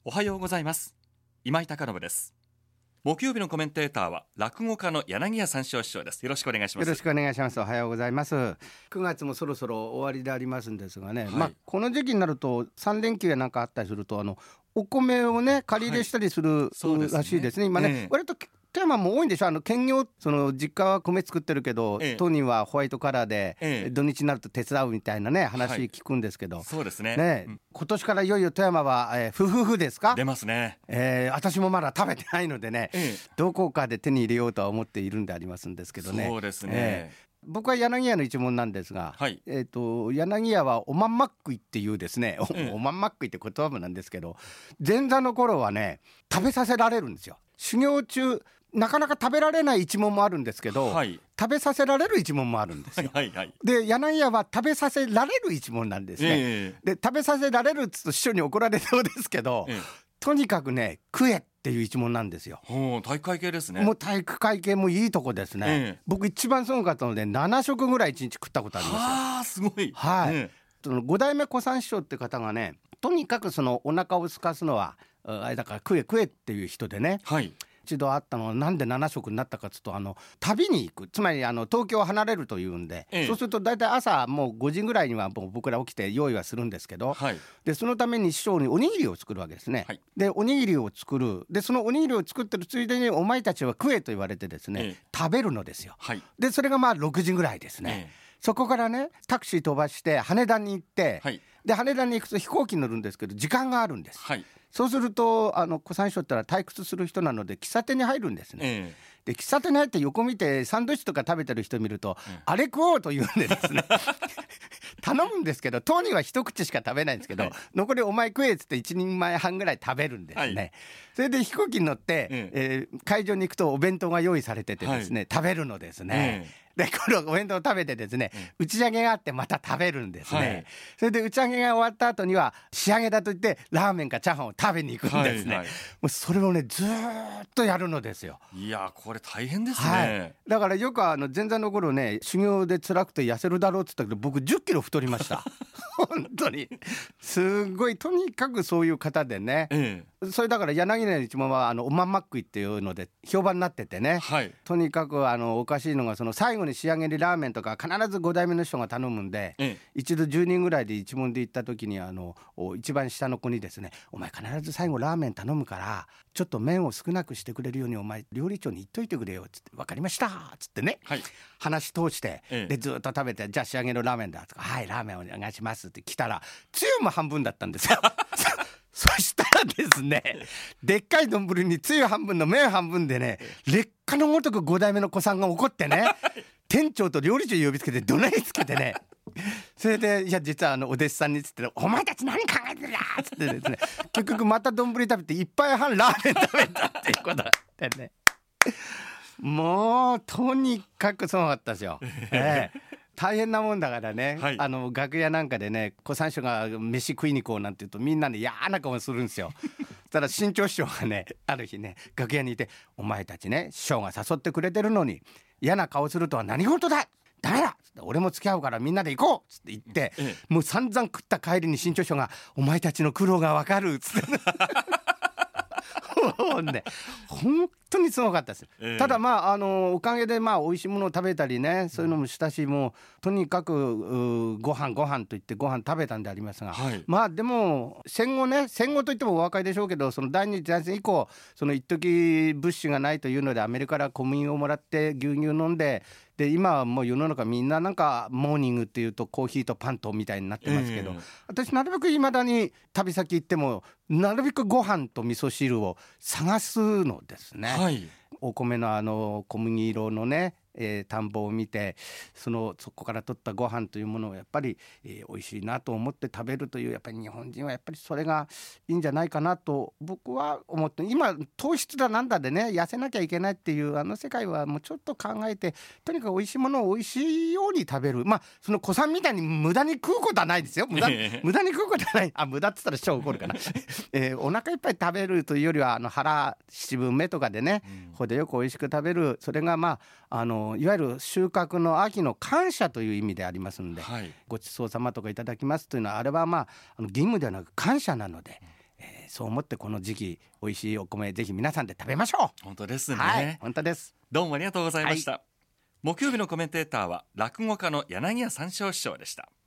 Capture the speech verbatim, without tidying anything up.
おはようございます。今井貴信です。木曜日のコメンテーターは落語家の柳家三笑師匠です。よろしくお願いします。 よろしくお願いします。おはようございます。くがつもそろそろ終わりでありますんですがね、はい、まあ、この時期になるとさん連休やなんかあったりするとあのお米をね借り入れしたりする、はい、らしいですね。今ね、ええ、割とテーマも多いんでしょ。あの兼業、その実家は米作ってるけど、ええ、当人はホワイトカラーで、ええ、土日になると手伝うみたいなね話聞くんですけど、はい、 そうですね、 ね、うん、今年からいよいよ富山は、えー、ふふふですか。 出ますね、 えー、私もまだ食べてないのでね、ええ、どこかで手に入れようとは思っているんでありますんですけどね。 そうですね、 えー僕は柳家の一門なんですが、 はい、 えーと、柳家はおまんまっくいっていうですね、うん、おまんまっくいって言葉もなんですけど、前座の頃はね食べさせられるんですよ。修行中なかなか食べられない一門もあるんですけど、はい、食べさせられる一門もあるんですよ、はいはいはい、で柳家は食べさせられる一門なんですね、えー、で食べさせられるっつうと師匠に怒られそうですけど、えー、とにかくね食えっていう一門なんですよ。 体育会系ですね。 もう体育会系もいいとこですね、えー、僕一番すごかったのでなな食ぐらいいちにち食ったことありますよ。 あーすごい、 はい、 えー、そのご代目小三師匠って方がね、とにかくそのお腹を空かすのはあれだから食え食えっていう人でね、はい、一度あったのはなんでなな食になったかというと、あの旅に行く、つまりあの東京を離れるというんで、ええ、そうすると大体朝もうごじぐらいにはもう僕ら起きて用意はするんですけど、はい、でそのために師匠におにぎりを作るわけですね、はい、でおにぎりを作る、でそのおにぎりを作ってるついでにお前たちは食えと言われてですね、ええ、食べるのですよ、はい、でそれがまあろくじぐらいですね、ええ、そこからねタクシー飛ばして羽田に行って、はい、で羽田に行くと飛行機に乗るんですけど時間があるんです、はい、そうするとあの小三師匠ってのは退屈する人なので喫茶店に入るんですね、えー、で喫茶店に入って横見てサンドイッチとか食べてる人見ると、うん、あれ食おうと言うんでですね頼むんですけど当人は一口しか食べないんですけど、はい、残りお前食えっつって一人前半ぐらい食べるんですね、はい、それで飛行機に乗って、えーえー、会場に行くとお弁当が用意されててですね、はい、食べるのですね、えーでこのお弁当を食べてですね、うん、打ち上げがあってまた食べるんですね、はい、それで打ち上げが終わった後には仕上げだと言ってラーメンかチャーハンを食べに行くんですね、はいはい、もうそれをねずーっとやるのですよ。 いやこれ大変ですね、 はい、だからよくあの前座の頃ね修行で辛くて痩せるだろうって言ったけど僕じゅっキロ太りました本当にすごい、とにかくそういう方でね、ええ、それだから柳家の一門はあのおまんまっくいっていうので評判になっててね、はい、とにかくあのおかしいのがその最後に仕上げにラーメンとか必ずご代目の人が頼むんで、ええ、一度じゅうにんぐらいで一門で行った時にあの一番下の子にですね、お前必ず最後ラーメン頼むからちょっと麺を少なくしてくれるようにお前料理長に言っといてくれよっつって、分かりましたっつってね、はい、話通して、ええ、でずっと食べて、じゃあ仕上げのラーメンだとか、はいラーメンお願いしますって来たらつゆも半分だったんですよそしたらですね、でっかい丼につゆ半分の麺半分でね、劣化のごとくご代目の子さんが怒ってね店長と料理長呼びつけて怒鳴りつけてねそれでいや実はあのお弟子さんにつってお前たち何考えてるんだっつってですね結局また丼食べて一杯半ラーメン食べたっていうことでねもうとにかくすごかったですよ、ええ、大変なもんだからね、はい、あの楽屋なんかでね小三師匠が飯食いに行こうなんて言うとみんなで嫌な顔するんですよただ新潮師匠がねある日ね楽屋にいて、お前たちね師匠が誘ってくれてるのに嫌な顔するとは何事だ、ダメだ、俺も付き合うからみんなで行こうっつって言って、ええ、もう散々食った帰りに新潮師匠がお前たちの苦労が分かるっつってね、本当にすごかったです、えー、ただまああのおかげでまあ美味しいものを食べたりね、そういうのもしたし、もうとにかくご飯ご飯と言ってご飯食べたんでありますが、はい、まあでも戦後ね、戦後といってもお分かりでしょうけど、その第二次大戦以降その一時物資がないというのでアメリカから小麦をもらって牛乳飲んで、で今はもう世の中みんななんかモーニングっていうとコーヒーとパンとみたいになってますけど、えー、私なるべく未だに旅先行ってもなるべくご飯と味噌汁を探すのですね、はい、お米のあの小麦色のね、えー、田んぼを見て そのそこから取ったご飯というものをやっぱり、えー、美味しいなと思って食べるという、やっぱり日本人はやっぱりそれがいいんじゃないかなと僕は思って、今糖質だなんだでね痩せなきゃいけないっていうあの世界はもうちょっと考えて、とにかく美味しいものを美味しいように食べる、まあその子さんみたいに無駄に食うことはないですよ、無駄無駄に食うことはない、あ無駄って言ったら師匠怒るかな、えー、お腹いっぱい食べるというよりはあの腹七分目とかでね、うん、程よく美味しく食べる、それがまああのいわゆる収穫の秋の感謝という意味でありますので、はい、ごちそうさまとかいただきますというのはあれはまあ、あの義務ではなく感謝なので、えー、 そう思ってこの時期美味しいお米ぜひ皆さんで食べましょう。 本当ですね、 はい、本当です。 どうもありがとうございました、 はい、 木曜日のコメンテーターは落語家の柳家三笑師匠でした。